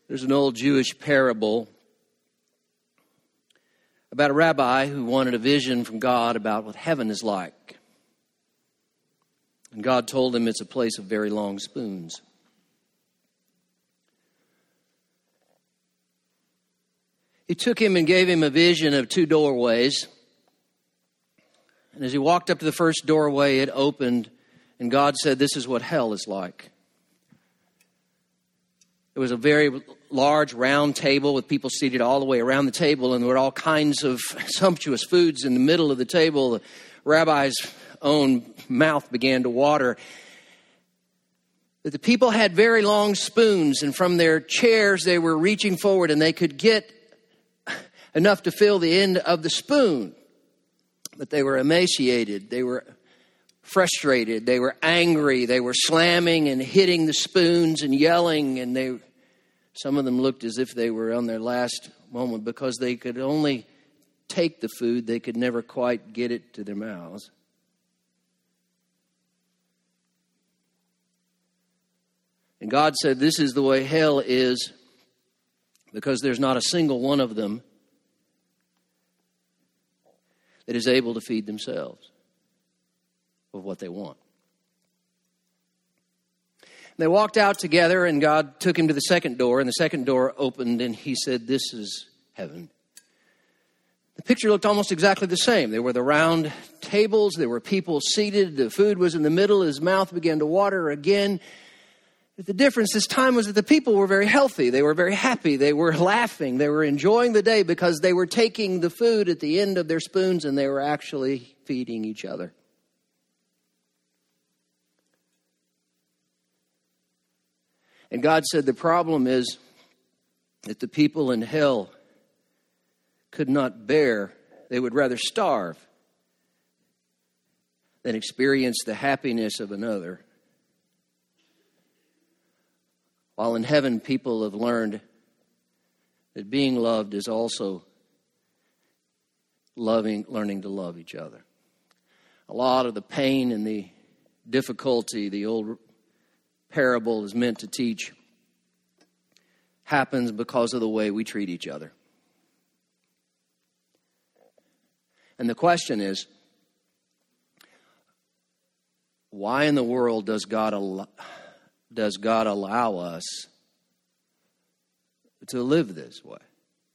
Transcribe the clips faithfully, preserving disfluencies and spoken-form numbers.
There's an old Jewish parable about a rabbi who wanted a vision from God about what heaven is like. And God told him it's a place of very long spoons. He took him and gave him a vision of two doorways. And as he walked up to the first doorway, it opened, and God said, "This is what hell is like." It was a very large round table with people seated all the way around the table, and there were all kinds of sumptuous foods in the middle of the table. The rabbi's own mouth began to water. But the people had very long spoons, and from their chairs they were reaching forward, and they could get enough to fill the end of the spoon. But they were emaciated, they were frustrated, they were angry, they were slamming and hitting the spoons and yelling, and they some of them looked as if they were on their last moment because they could only take the food, they could never quite get it to their mouths. And God said, "This is the way hell is, because there's not a single one of them that is able to feed themselves of what they want." They walked out together, and God took him to the second door, and the second door opened, and he said, "This is heaven." The picture looked almost exactly the same. There were the round tables, there were people seated, the food was in the middle, his mouth began to water again. But the difference this time was that the people were very healthy, they were very happy, they were laughing, they were enjoying the day because they were taking the food at the end of their spoons and they were actually feeding each other. And God said the problem is that the people in hell could not bear, they would rather starve than experience the happiness of another. While in heaven, people have learned that being loved is also loving, learning to love each other. A lot of the pain and the difficulty the old parable is meant to teach happens because of the way we treat each other. And the question is, why in the world does God allow, does God allow us to live this way?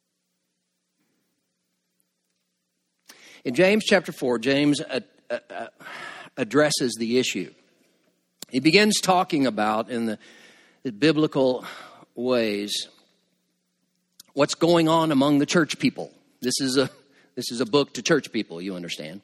In James chapter four, James uh, uh, addresses the issue. He begins talking about, in the, the biblical ways, what's going on among the church people. This is a this is a book to church people, you understand.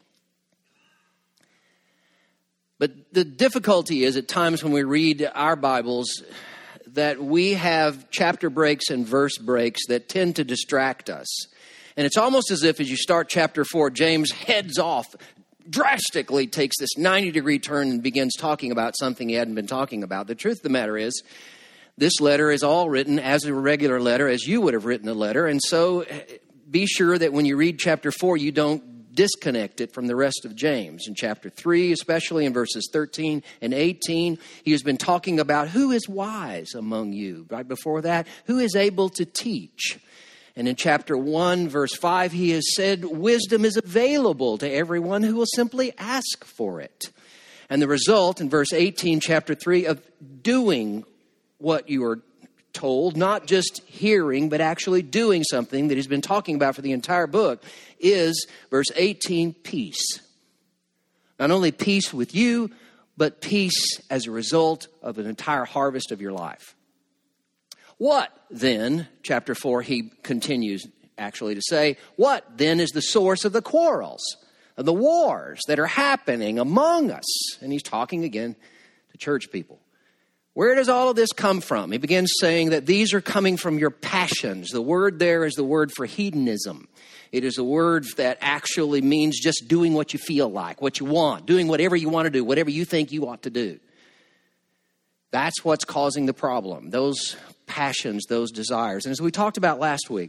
But the difficulty is at times when we read our Bibles that we have chapter breaks and verse breaks that tend to distract us. And it's almost as if as you start chapter four, James heads off, drastically takes this ninety degree turn and begins talking about something he hadn't been talking about. The truth of the matter is, this letter is all written as a regular letter, as you would have written a letter. And so be sure that when you read chapter four, you don't disconnect it from the rest of James. In chapter three, especially in verses thirteen and eighteen, he has been talking about who is wise among you. Right before that, who is able to teach. And in chapter one, verse five, he has said wisdom is available to everyone who will simply ask for it. And the result in verse eighteen, chapter three, of doing what you are told, not just hearing, but actually doing something that he's been talking about for the entire book, is, verse eighteen, peace. Not only peace with you, but peace as a result of an entire harvest of your life. What then, chapter four, he continues actually to say, what then is the source of the quarrels, of the wars that are happening among us? And he's talking again to church people. Where does all of this come from? He begins saying that these are coming from your passions. The word there is the word for hedonism. It is a word that actually means just doing what you feel like, what you want, doing whatever you want to do, whatever you think you ought to do. That's what's causing the problem, those passions, those desires. And as we talked about last week,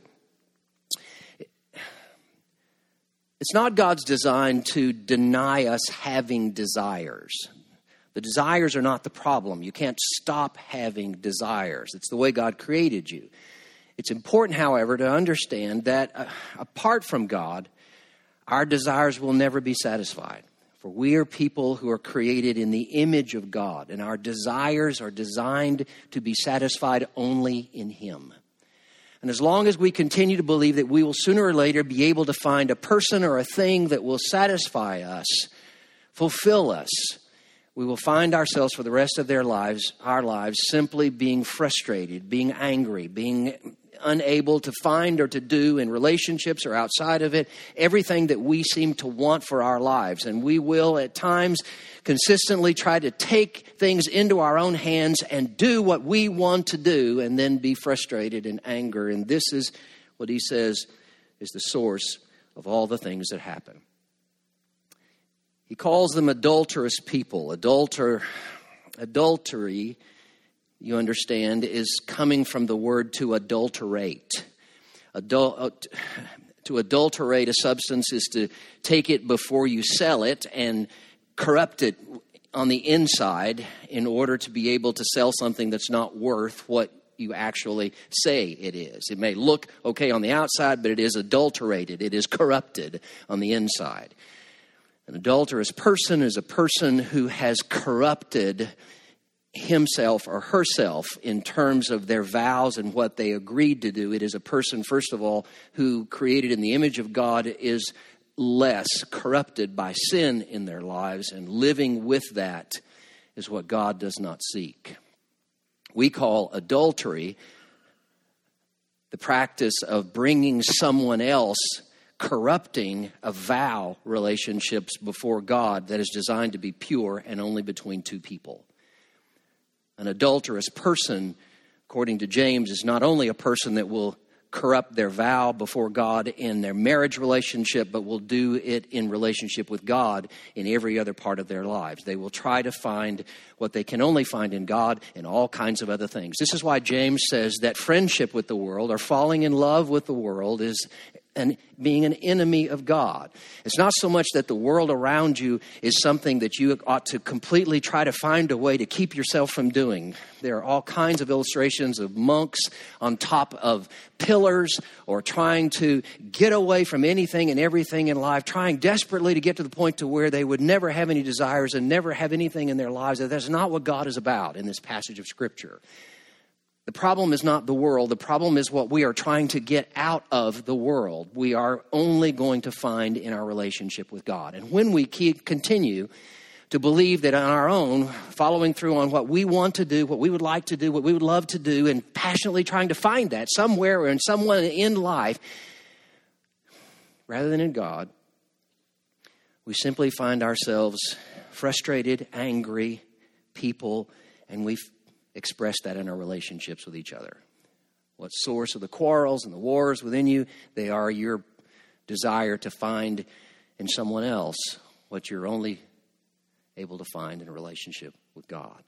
it's not God's design to deny us having desires. The desires are not the problem. You can't stop having desires. It's the way God created you. It's important, however, to understand that uh, apart from God, our desires will never be satisfied. For we are people who are created in the image of God, and our desires are designed to be satisfied only in Him. And as long as we continue to believe that we will sooner or later be able to find a person or a thing that will satisfy us, fulfill us, we will find ourselves for the rest of their lives, our lives, simply being frustrated, being angry, being unable to find or to do in relationships or outside of it everything that we seem to want for our lives. And we will at times consistently try to take things into our own hands and do what we want to do and then be frustrated and angry. And this is what he says is the source of all the things that happen. He calls them adulterous people. Adulter, adultery, you understand, is coming from the word to adulterate. Adul- to adulterate a substance is to take it before you sell it and corrupt it on the inside in order to be able to sell something that's not worth what you actually say it is. It may look okay on the outside, but it is adulterated. It is corrupted on the inside. An adulterous person is a person who has corrupted himself or herself in terms of their vows and what they agreed to do. It is a person, first of all, who created in the image of God is less corrupted by sin in their lives, and living with that is what God does not seek. We call adultery the practice of bringing someone else, corrupting a vow relationships before God that is designed to be pure and only between two people. An adulterous person, according to James, is not only a person that will corrupt their vow before God in their marriage relationship, but will do it in relationship with God in every other part of their lives. They will try to find what they can only find in God in all kinds of other things. This is why James says that friendship with the world or falling in love with the world is and being an enemy of God. It's not so much that the world around you is something that you ought to completely try to find a way to keep yourself from doing. There are all kinds of illustrations of monks on top of pillars or trying to get away from anything and everything in life, trying desperately to get to the point to where they would never have any desires and never have anything in their lives. That's not what God is about in this passage of Scripture. The problem is not the world. The problem is what we are trying to get out of the world. We are only going to find in our relationship with God. And when we keep, continue to believe that on our own, following through on what we want to do, what we would like to do, what we would love to do, and passionately trying to find that somewhere or in someone in life, rather than in God, we simply find ourselves frustrated, angry people, and we express that in our relationships with each other. What source of the quarrels and the wars within you? They are your desire to find in someone else what you're only able to find in a relationship with God.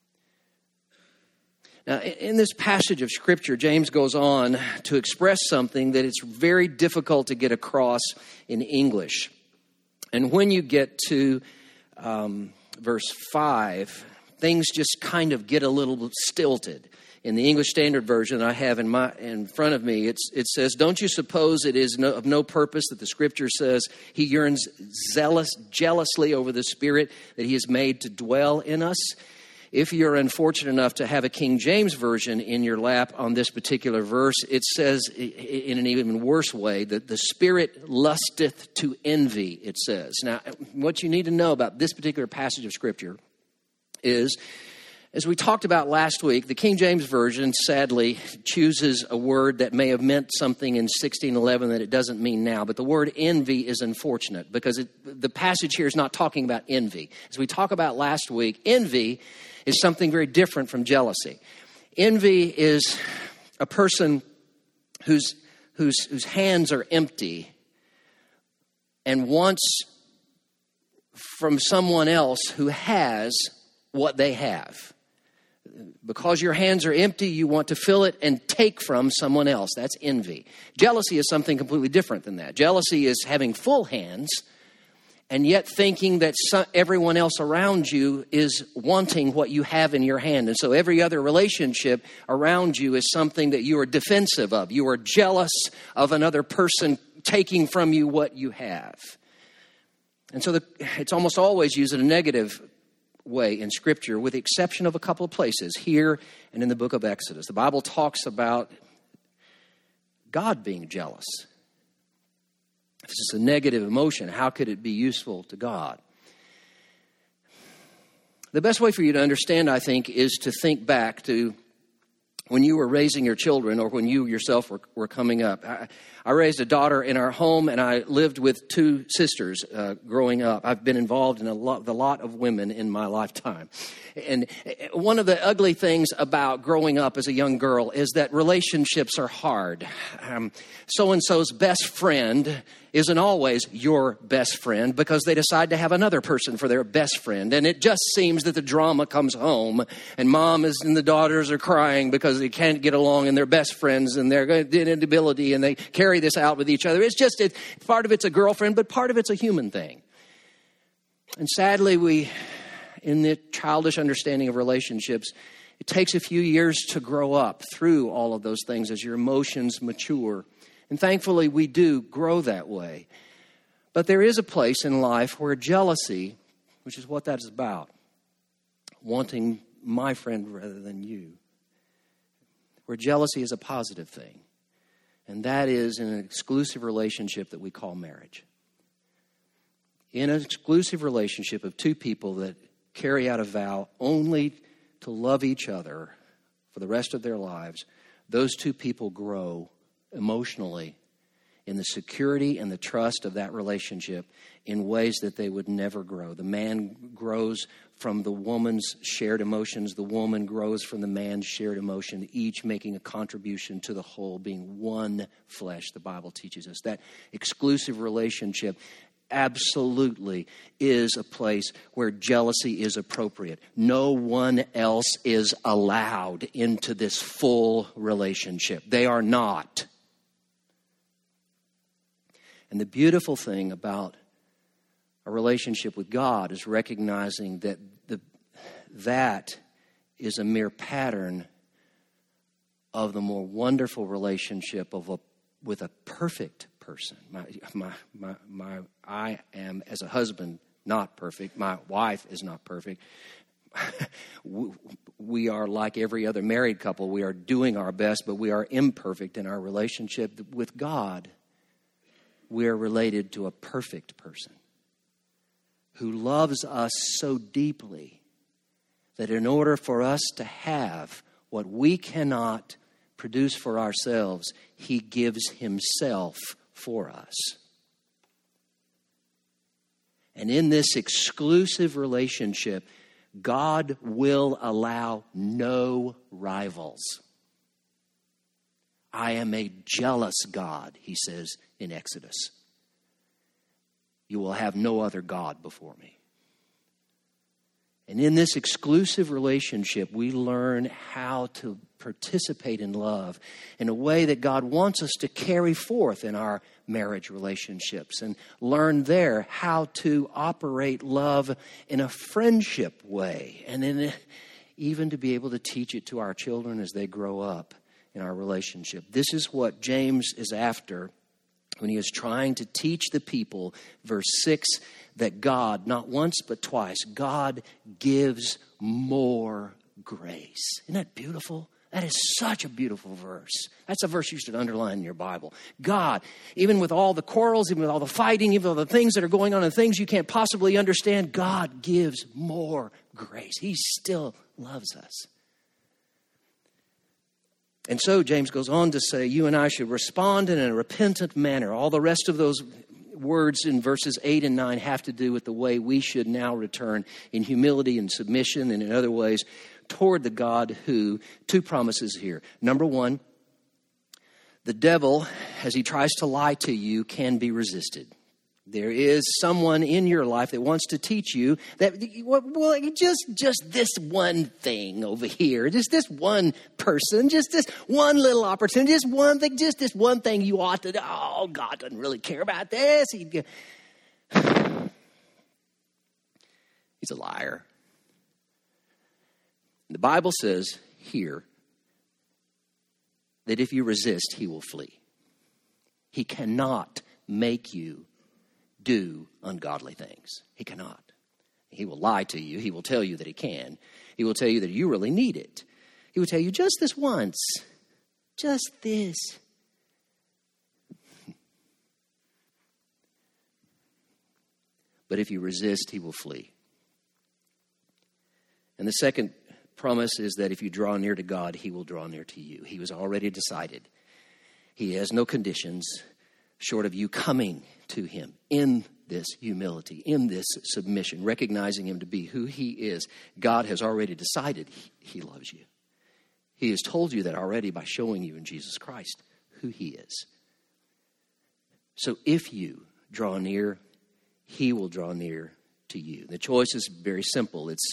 Now, in this passage of Scripture, James goes on to express something that it's very difficult to get across in English. And when you get to um, verse five, things just kind of get a little stilted. In the English Standard Version I have in my in front of me, it's, it says, "Don't you suppose it is no, of no purpose that the Scripture says he yearns zealous, jealously over the Spirit that he has made to dwell in us?" If you're unfortunate enough to have a King James Version in your lap on this particular verse, it says in an even worse way that the Spirit lusteth to envy, it says. Now, what you need to know about this particular passage of Scripture is, as we talked about last week, the King James Version sadly chooses a word that may have meant something in sixteen eleven that it doesn't mean now. But the word envy is unfortunate because it, the passage here is not talking about envy. As we talked about last week, envy is something very different from jealousy. Envy is a person whose, whose, whose hands are empty and wants from someone else who has what they have. Because your hands are empty, you want to fill it and take from someone else. That's envy. Jealousy is something completely different than that. Jealousy is having full hands and yet thinking that some, everyone else around you is wanting what you have in your hand. And so every other relationship around you is something that you are defensive of. You are jealous of another person taking from you what you have. And so the, it's almost always used in a negative way in Scripture, with the exception of a couple of places, here and in the book of Exodus. The Bible talks about God being jealous. If it's a negative emotion, how could it be useful to God? The best way for you to understand, I think, is to think back to when you were raising your children or when you yourself were, were coming up. I, I raised a daughter in our home, and I lived with two sisters uh, growing up. I've been involved in a lot, with a lot of women in my lifetime. And one of the ugly things about growing up as a young girl is that relationships are hard. Um, so-and-so's best friend isn't always your best friend because they decide to have another person for their best friend. And it just seems that the drama comes home, and mom is, and the daughters are crying because they can't get along, and they're best friends, and they're inability, and they carry this out with each other. It's just, it, part of it's a girlfriend, but part of it's a human thing. And sadly, we, in the childish understanding of relationships, it takes a few years to grow up through all of those things as your emotions mature. And thankfully, we do grow that way. But there is a place in life where jealousy, which is what that is about, wanting my friend rather than you, where jealousy is a positive thing. And that is in an exclusive relationship that we call marriage. In an exclusive relationship of two people that carry out a vow only to love each other for the rest of their lives, those two people grow emotionally in the security and the trust of that relationship in ways that they would never grow. The man grows from the woman's shared emotions. The woman grows from the man's shared emotion, each making a contribution to the whole, being one flesh, the Bible teaches us. That exclusive relationship absolutely is a place where jealousy is appropriate. No one else is allowed into this full relationship. They are not. And the beautiful thing about a relationship with God is recognizing that the, that is a mere pattern of the more wonderful relationship of a, with a perfect person. My, my, my, my, I am, as a husband, not perfect. My wife is not perfect. We are like every other married couple. We are doing our best, but we are imperfect in our relationship with God. We are related to a perfect person who loves us so deeply that in order for us to have what we cannot produce for ourselves, he gives himself for us. And in this exclusive relationship, God will allow no rivals. I am a jealous God, he says in Exodus. You will have no other God before me. And in this exclusive relationship, we learn how to participate in love in a way that God wants us to carry forth in our marriage relationships, and learn there how to operate love in a friendship way, and in a, even to be able to teach it to our children as they grow up in our relationship. This is what James is after when he is trying to teach the people, verse six, that God, not once but twice, God gives more grace. Isn't that beautiful? That is such a beautiful verse. That's a verse you should underline in your Bible. God, even with all the quarrels, even with all the fighting, even with all the things that are going on and things you can't possibly understand, God gives more grace. He still loves us. And so James goes on to say, you and I should respond in a repentant manner. All the rest of those words in verses eight and nine have to do with the way we should now return in humility and submission and in other ways toward the God who, two promises here. Number one, the devil, as he tries to lie to you, can be resisted. There is someone in your life that wants to teach you that, well, just, just this one thing over here, just this one person, just this one little opportunity, just one thing, just this one thing you ought to do. Oh, God doesn't really care about this. He, He's a liar. The Bible says here that if you resist, he will flee. He cannot make you do ungodly things. He cannot. He will lie to you. He will tell you that he can. He will tell you that you really need it. He will tell you just this once. Just this. But if you resist, he will flee. And the second promise is that if you draw near to God, he will draw near to you. He was already decided. He has no conditions short of you coming to him in this humility, in this submission, recognizing him to be who he is. God has already decided he, he loves you. He has told you that already by showing you in Jesus Christ who he is. So if you draw near, he will draw near to you. The choice is very simple. It's,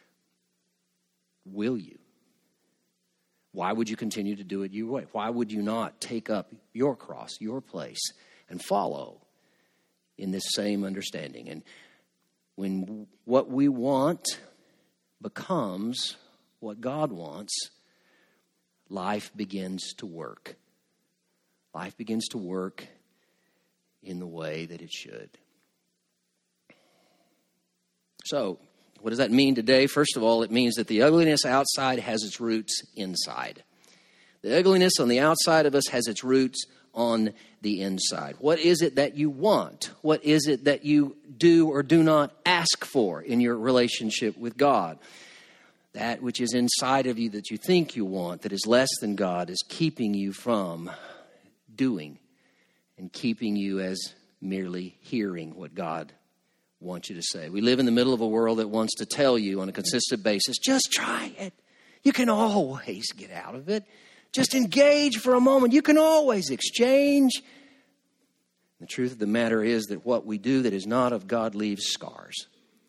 will you? Why would you continue to do it your way? Why would you not take up your cross, your place, and follow in this same understanding? And when what we want becomes what God wants, life begins to work. Life begins to work in the way that it should. So, what does that mean today? First of all, it means that the ugliness outside has its roots inside. The ugliness on the outside of us has its roots on the inside. What is it that you want? What is it that you do or do not ask for in your relationship with God? That which is inside of you that you think you want, that is less than God, is keeping you from doing and keeping you as merely hearing what God wants you to say. We live in the middle of a world that wants to tell you on a consistent basis, just try it. You can always get out of it. Just engage for a moment. You can always exchange. The truth of the matter is that what we do that is not of God leaves scars.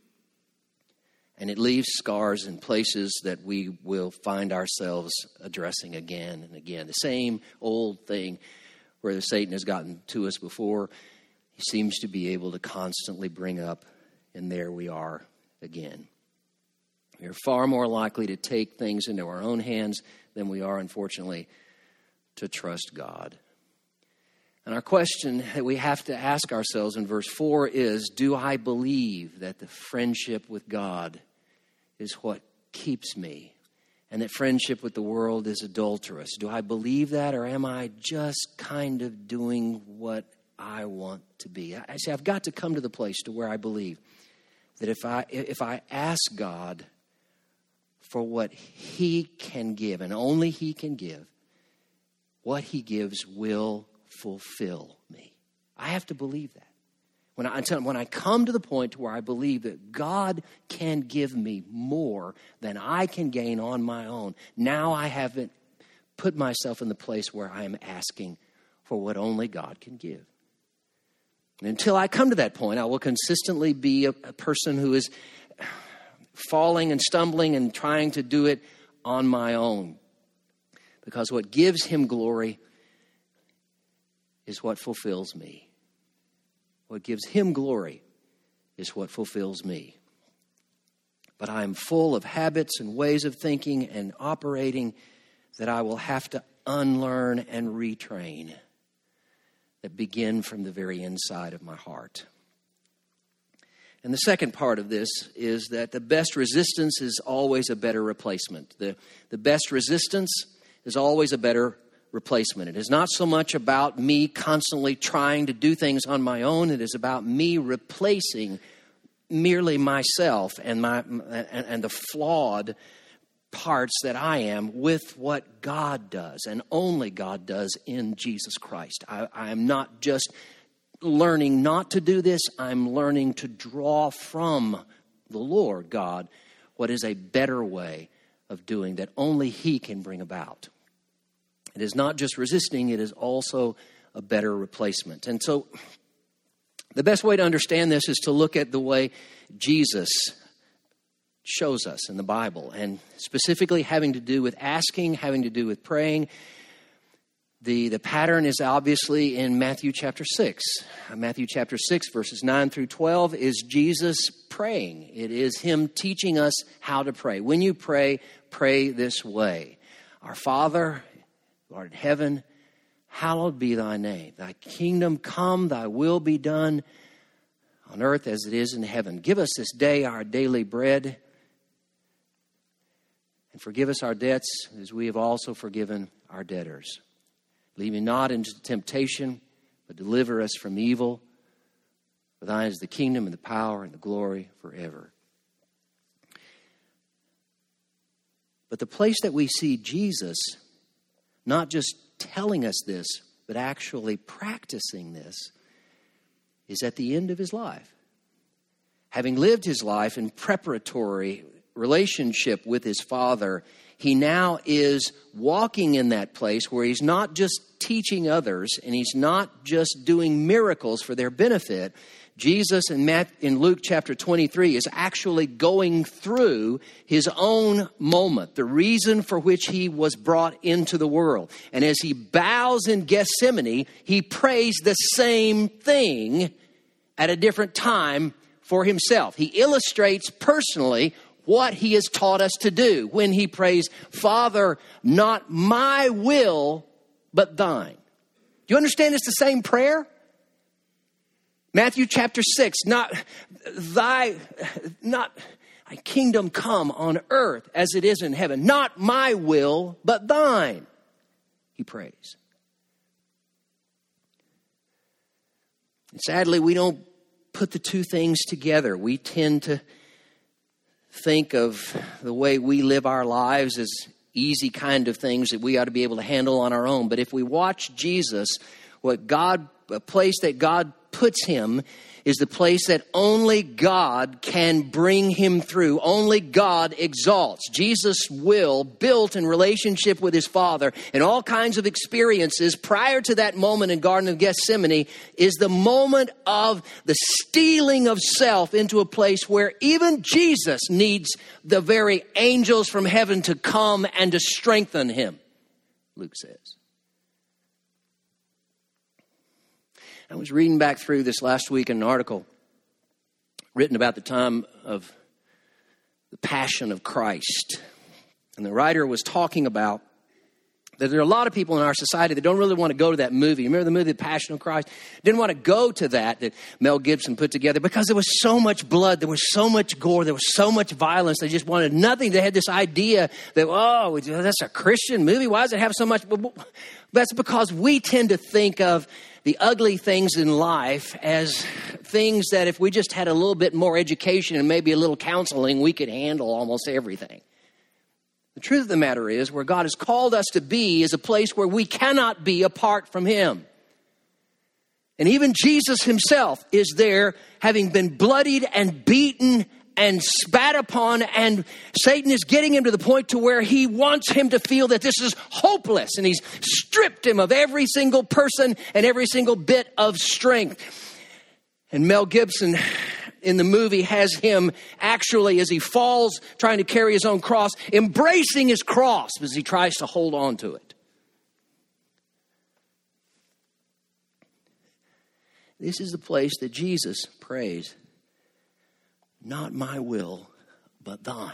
And it leaves scars in places that we will find ourselves addressing again and again. The same old thing where Satan has gotten to us before, he seems to be able to constantly bring up, and there we are again. We are far more likely to take things into our own hands than we are, unfortunately, to trust God. And our question that we have to ask ourselves in verse four is, do I believe that the friendship with God is what keeps me, and that friendship with the world is adulterous? Do I believe that, or am I just kind of doing what I want to be? I say I've got to come to the place to where I believe that if I if I ask God for what he can give, and only he can give, what he gives will fulfill me. I have to believe that. When I, when I come to the point where I believe that God can give me more than I can gain on my own, now I haven't put myself in the place where I am asking for what only God can give. And until I come to that point, I will consistently be a, a person who is falling and stumbling and trying to do it on my own. Because what gives him glory is what fulfills me. What gives him glory is what fulfills me. But I am full of habits and ways of thinking and operating that I will have to unlearn and retrain, that begin from the very inside of my heart. And the second part of this is that the best resistance is always a better replacement. The, the best resistance is always a better replacement. It is not so much about me constantly trying to do things on my own. It is about me replacing merely myself and my and, and the flawed parts that I am with what God does, and only God does in Jesus Christ. I, I am not just learning not to do this. I'm learning to draw from the Lord God what is a better way of doing that only he can bring about. It is not just resisting, it is also a better replacement. And so the best way to understand this is to look at the way Jesus shows us in the Bible, and specifically having to do with asking, having to do with praying. The, the pattern is obviously in Matthew chapter six. Matthew chapter six, verses nine through twelve is Jesus praying. It is him teaching us how to pray. When you pray, pray this way. Our Father, who art in heaven, hallowed be thy name. Thy kingdom come, thy will be done on earth as it is in heaven. Give us this day our daily bread, and forgive us our debts as we have also forgiven our debtors. Lead me not into temptation, but deliver us from evil. For thine is the kingdom and the power and the glory forever. But the place that we see Jesus not just telling us this, but actually practicing this, is at the end of his life. Having lived his life in preparatory relationship with his Father, he now is walking in that place where he's not just teaching others and he's not just doing miracles for their benefit. Jesus in, Matt, in Luke chapter twenty-three is actually going through his own moment, the reason for which he was brought into the world. And as he bows in Gethsemane, he prays the same thing at a different time for himself. He illustrates personally what he has taught us to do when he prays, Father, not my will, but thine. Do you understand it's the same prayer? Matthew chapter six, not thy, not thy kingdom come on earth as it is in heaven. Not my will, but thine, he prays. And sadly, we don't put the two things together. We tend to think of the way we live our lives as easy kind of things that we ought to be able to handle on our own. But if we watch Jesus, what God, a place that God puts him is the place that only God can bring him through. Only God exalts. Jesus' will, built in relationship with his Father and all kinds of experiences prior to that moment in Garden of Gethsemane, is the moment of the stealing of self into a place where even Jesus needs the very angels from heaven to come and to strengthen him, Luke says. I was reading back through this last week an article written about the time of the Passion of Christ. And the writer was talking about that there are a lot of people in our society that don't really want to go to that movie. Remember the movie, The Passion of Christ? Didn't want to go to that that Mel Gibson put together because there was so much blood, there was so much gore, there was so much violence. They just wanted nothing. They had this idea that, oh, that's a Christian movie. Why does it have so much? That's because we tend to think of the ugly things in life as things that if we just had a little bit more education and maybe a little counseling, we could handle almost everything. The truth of the matter is, where God has called us to be is a place where we cannot be apart from him. And even Jesus himself is there, having been bloodied and beaten and spat upon, and Satan is getting him to the point to where he wants him to feel that this is hopeless, and he's stripped him of every single person and every single bit of strength. And Mel Gibson in the movie has him actually, as he falls trying to carry his own cross, embracing his cross as he tries to hold on to it. This is the place that Jesus prays, not my will, but thine.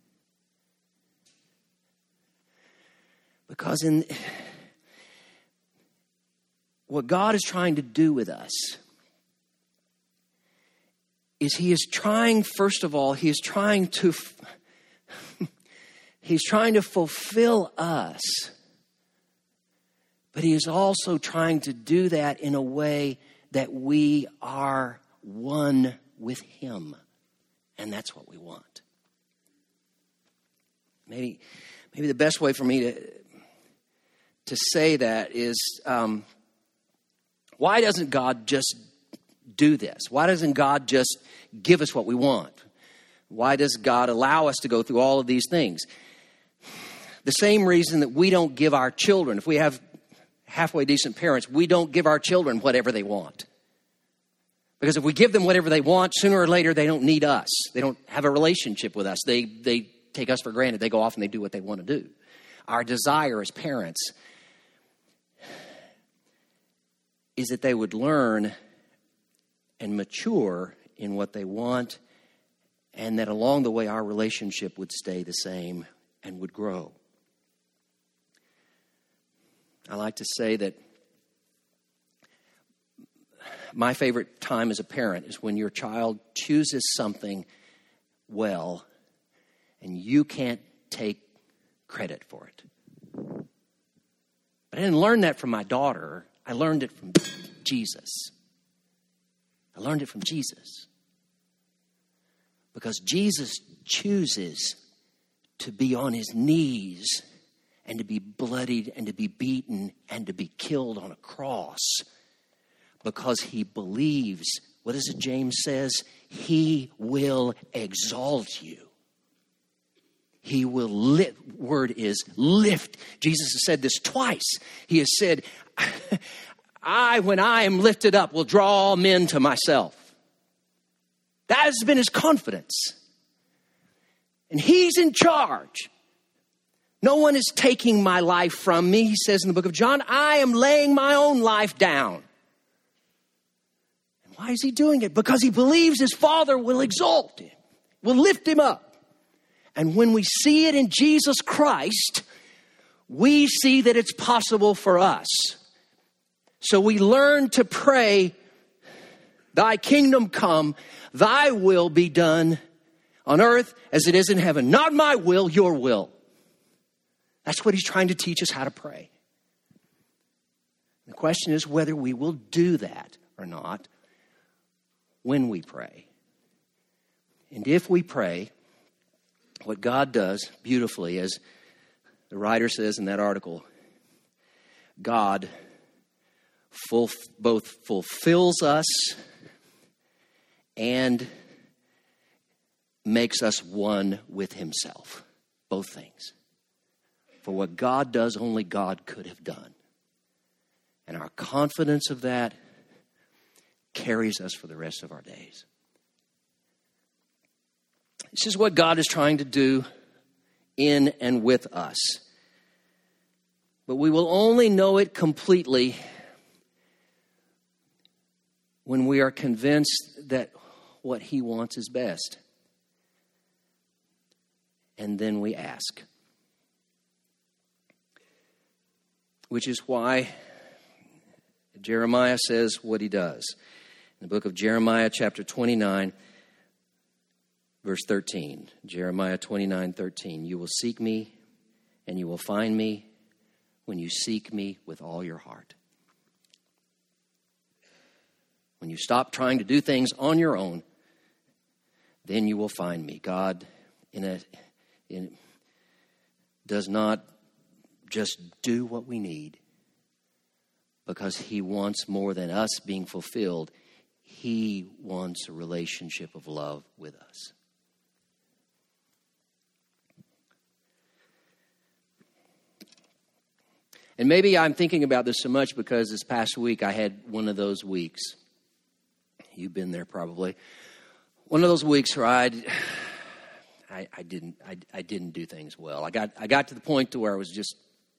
Because in what God is trying to do with us is he is trying, first of all, he is trying to, he's trying to fulfill us. But he is also trying to do that in a way that we are one with him. And that's what we want. Maybe, maybe the best way for me to, to say that is, um, why doesn't God just do this? Why doesn't God just give us what we want? Why does God allow us to go through all of these things? The same reason that we don't give our children, if we have halfway decent parents, we don't give our children whatever they want. Because if we give them whatever they want, sooner or later they don't need us. They don't have a relationship with us. They they take us for granted. They go off and they do what they want to do. Our desire as parents is that they would learn and mature in what they want, and that along the way our relationship would stay the same and would grow. I like to say that my favorite time as a parent is when your child chooses something well and you can't take credit for it. But I didn't learn that from my daughter. I learned it from Jesus. I learned it from Jesus. Because Jesus chooses to be on his knees and to be bloodied and to be beaten and to be killed on a cross because he believes, what is it James says? He will exalt you. He will lift, word is lift. Jesus has said this twice. He has said, I, when I am lifted up, will draw all men to myself. That has been his confidence. And he's in charge. No one is taking my life from me, he says in the book of John. I am laying my own life down. And why is he doing it? Because he believes his Father will exalt him, will lift him up. And when we see it in Jesus Christ, we see that it's possible for us. So we learn to pray, thy kingdom come, thy will be done on earth as it is in heaven. Not my will, your will. That's what he's trying to teach us how to pray. The question is whether we will do that or not when we pray. And if we pray, what God does beautifully, as the writer says in that article, God full, both fulfills us and makes us one with himself. Both things. For what God does, only God could have done. And our confidence of that carries us for the rest of our days. This is what God is trying to do in and with us. But we will only know it completely when we are convinced that what he wants is best. And then we ask. Which is why Jeremiah says what he does. In the book of Jeremiah, chapter twenty-nine, verse thirteen. Jeremiah twenty-nine, thirteen. You will seek me and you will find me when you seek me with all your heart. When you stop trying to do things on your own, then you will find me. God in a, in, does not just do what we need because he wants more than us being fulfilled. He wants a relationship of love with us. And maybe I'm thinking about this so much because this past week I had one of those weeks. You've been there probably. One of those weeks where I'd, I I didn't I, I didn't do things well. I got I got to the point to where I was just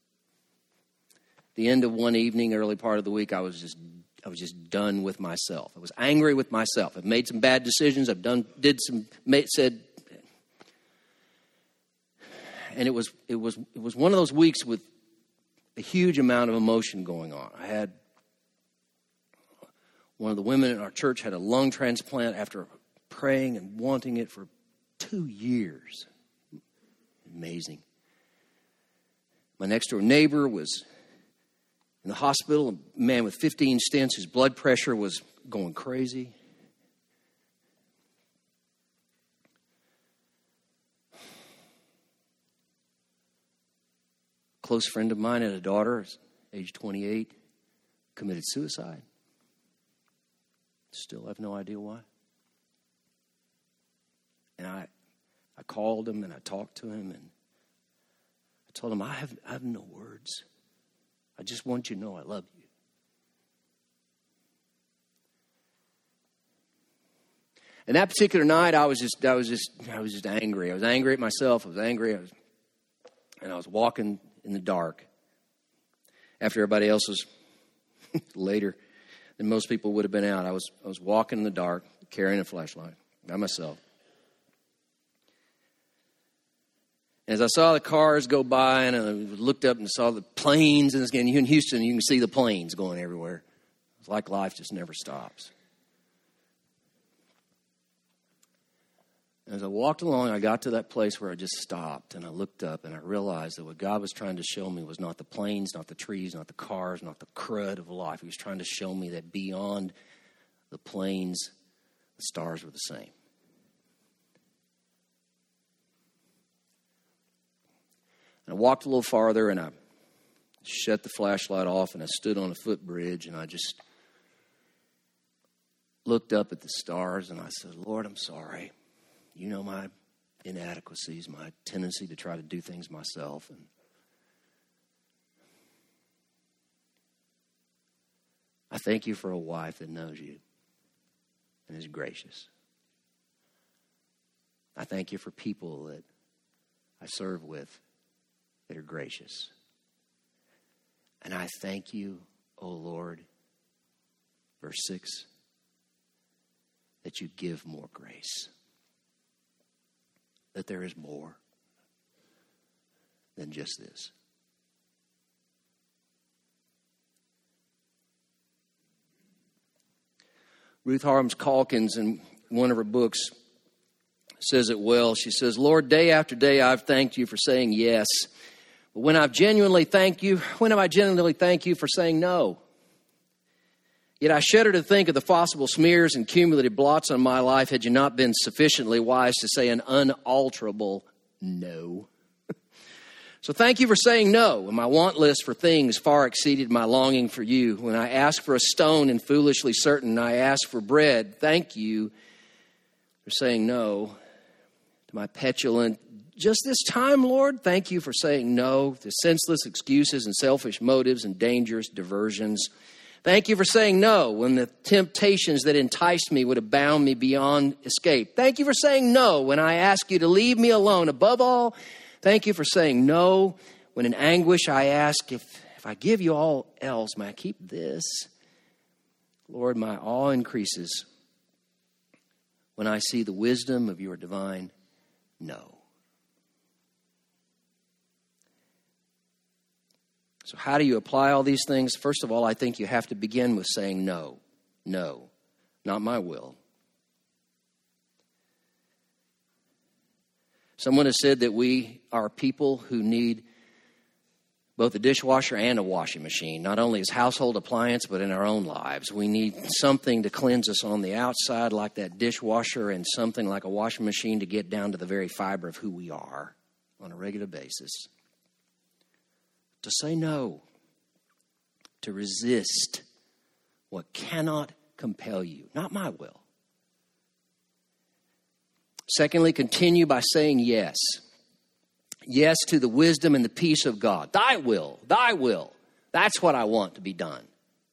the end of one evening, early part of the week, I was just I was just done with myself. I was angry with myself. I've made some bad decisions. I've done did some made, said, and it was it was it was one of those weeks with a huge amount of emotion going on. I had one of the women in our church had a lung transplant after praying and wanting it for two years. Amazing. My next door neighbor was in the hospital, a man with fifteen stents, his blood pressure was going crazy. A close friend of mine had a daughter, age twenty-eight, committed suicide. Still have no idea why. And I I called him and I talked to him and I told him, I have, I have no words. I just want you to know I love you. And that particular night, I was just, I was just, I was just angry. I was angry at myself. I was angry. I was, and I was walking in the dark after everybody else was later than most people would have been out. I was I was walking in the dark, carrying a flashlight by myself. As I saw the cars go by, and I looked up and saw the planes, and again, in Houston, you can see the planes going everywhere. It's like life just never stops. As I walked along, I got to that place where I just stopped, and I looked up, and I realized that what God was trying to show me was not the planes, not the trees, not the cars, not the crud of life. He was trying to show me that beyond the planes, the stars were the same. And I walked a little farther, and I shut the flashlight off, and I stood on a footbridge, and I just looked up at the stars, and I said, Lord, I'm sorry. You know my inadequacies, my tendency to try to do things myself. And I thank you for a wife that knows you and is gracious. I thank you for people that I serve with that are gracious. And I thank you, O Lord, verse six, that you give more grace. That there is more than just this. Ruth Harms Calkins, in one of her books, says it well. She says, Lord, day after day I've thanked you for saying yes. But when I've genuinely thanked you, when have I genuinely thanked you for saying no? Yet I shudder to think of the possible smears and cumulative blots on my life had you not been sufficiently wise to say an unalterable no. So thank you for saying no. When my want list for things far exceeded my longing for you. When I asked for a stone and foolishly certain I asked for bread, thank you for saying no to my petulant, just this time, Lord. Thank you for saying no to senseless excuses and selfish motives and dangerous diversions. Thank you for saying no when the temptations that enticed me would have bound me beyond escape. Thank you for saying no when I ask you to leave me alone. Above all, thank you for saying no when in anguish I ask, if, if I give you all else, may I keep this? Lord, my awe increases when I see the wisdom of your divine no. So how do you apply all these things? First of all, I think you have to begin with saying no. No, not my will. Someone has said that we are people who need both a dishwasher and a washing machine, not only as household appliance, but in our own lives. We need something to cleanse us on the outside like that dishwasher, and something like a washing machine to get down to the very fiber of who we are on a regular basis. To say no, to resist what cannot compel you, not my will. Secondly, continue by saying yes. Yes to the wisdom and the peace of God. Thy will, thy will. That's what I want to be done.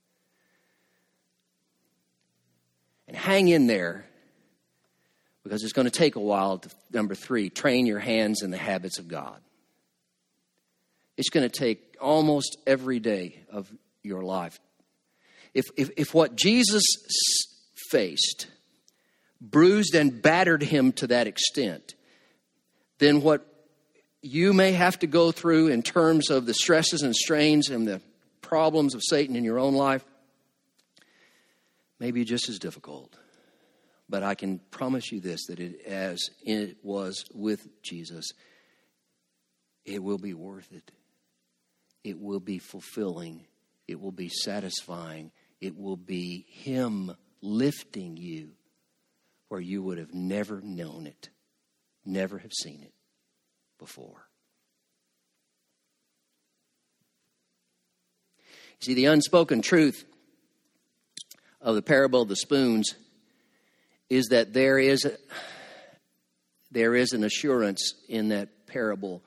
And hang in there, because it's going to take a while to, number three, train your hands in the habits of God. It's going to take almost every day of your life. If, if, if what Jesus faced bruised and battered him to that extent, then what you may have to go through in terms of the stresses and strains and the problems of Satan in your own life may be just as difficult. But I can promise you this, that it, as it was with Jesus, it will be worth it. It will be fulfilling. It will be satisfying. It will be him lifting you where you would have never known it, never have seen it before. See, the unspoken truth of the parable of the spoons is that there is a, there is an assurance in that parable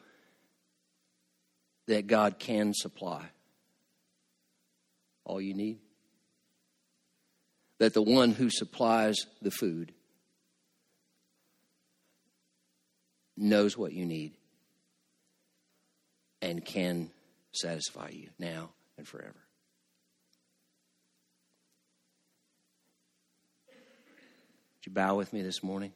that God can supply all you need. That the one who supplies the food knows what you need and can satisfy you now and forever. Would you bow with me this morning?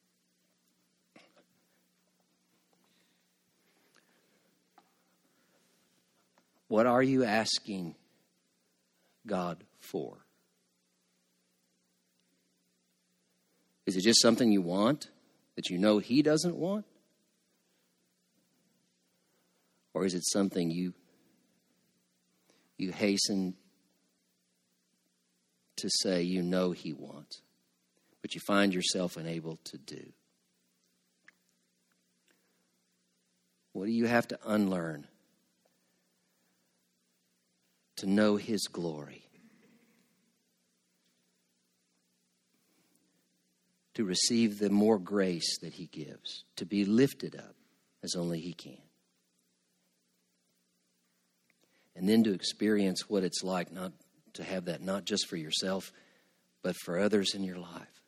What are you asking God for? Is it just something you want that you know He doesn't want? Or is it something you you hasten to say you know He wants, but you find yourself unable to do? What do you have to unlearn to know His glory? To receive the more grace that He gives, to be lifted up as only He can. And then to experience what it's like not to have that not just for yourself, but for others in your life.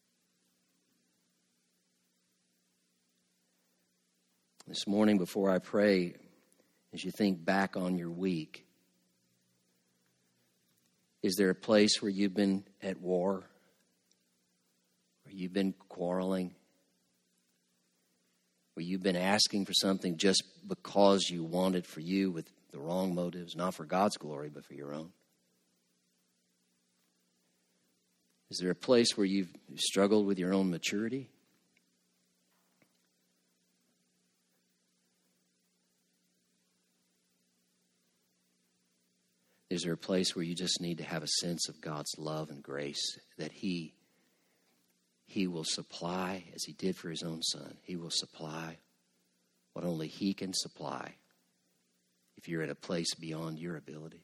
This morning before I pray, as you think back on your week, is there a place where you've been at war? Where you've been quarreling? Where you've been asking for something just because you want it for you with the wrong motives, not for God's glory, but for your own? Is there a place where you've struggled with your own maturity? Is there a place where you just need to have a sense of God's love and grace that He, He will supply, as He did for His own Son, He will supply what only He can supply if you're at a place beyond your ability?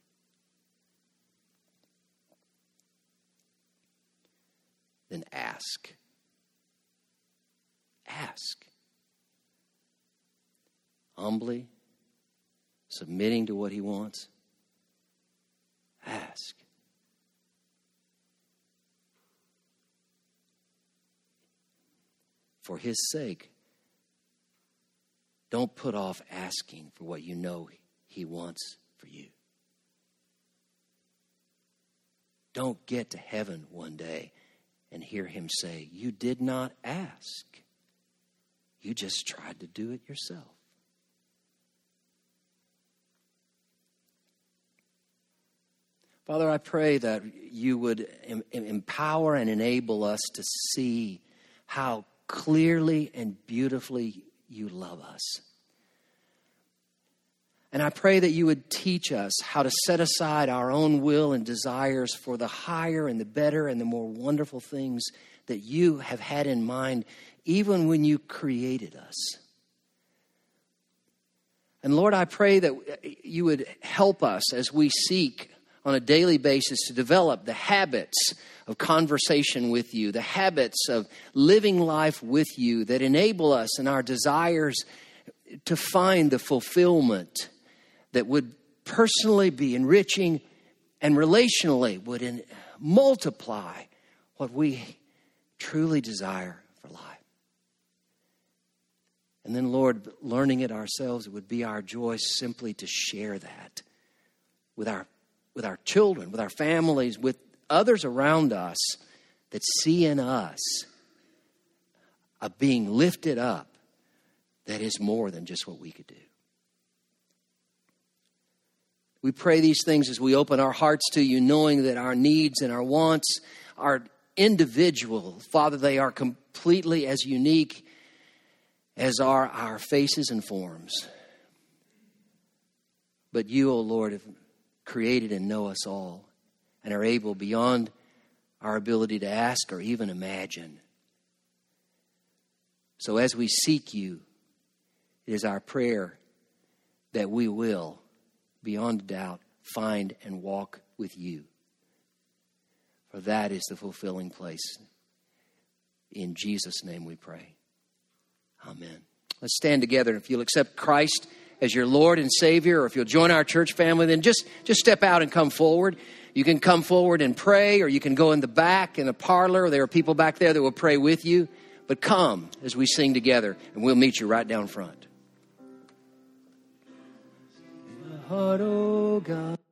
Then ask. Ask. Humbly, submitting to what He wants. Ask. For His sake, don't put off asking for what you know He wants for you. Don't get to heaven one day and hear Him say, "You did not ask. You just tried to do it yourself." Father, I pray that You would em- empower and enable us to see how clearly and beautifully You love us. And I pray that You would teach us how to set aside our own will and desires for the higher and the better and the more wonderful things that You have had in mind even when You created us. And Lord, I pray that You would help us as we seek on a daily basis to develop the habits of conversation with You, the habits of living life with You that enable us in our desires to find the fulfillment that would personally be enriching and relationally would in, multiply what we truly desire for life. And then, Lord, learning it ourselves, it would be our joy simply to share that with our with our children, with our families, with others around us that see in us a being lifted up that is more than just what we could do. We pray these things as we open our hearts to You, knowing that our needs and our wants are individual. Father, they are completely as unique as are our faces and forms. But You, O Lord, have created and know us all and are able beyond our ability to ask or even imagine. So as we seek You, it is our prayer that we will, beyond doubt, find and walk with You. For that is the fulfilling place. In Jesus' name we pray. Amen. Let's stand together. If you'll accept Christ as your Lord and Savior, or if you'll join our church family, then just, just step out and come forward. You can come forward and pray, or you can go in the back in the parlor. There are people back there that will pray with you. But come as we sing together, and we'll meet you right down front. My heart, oh God.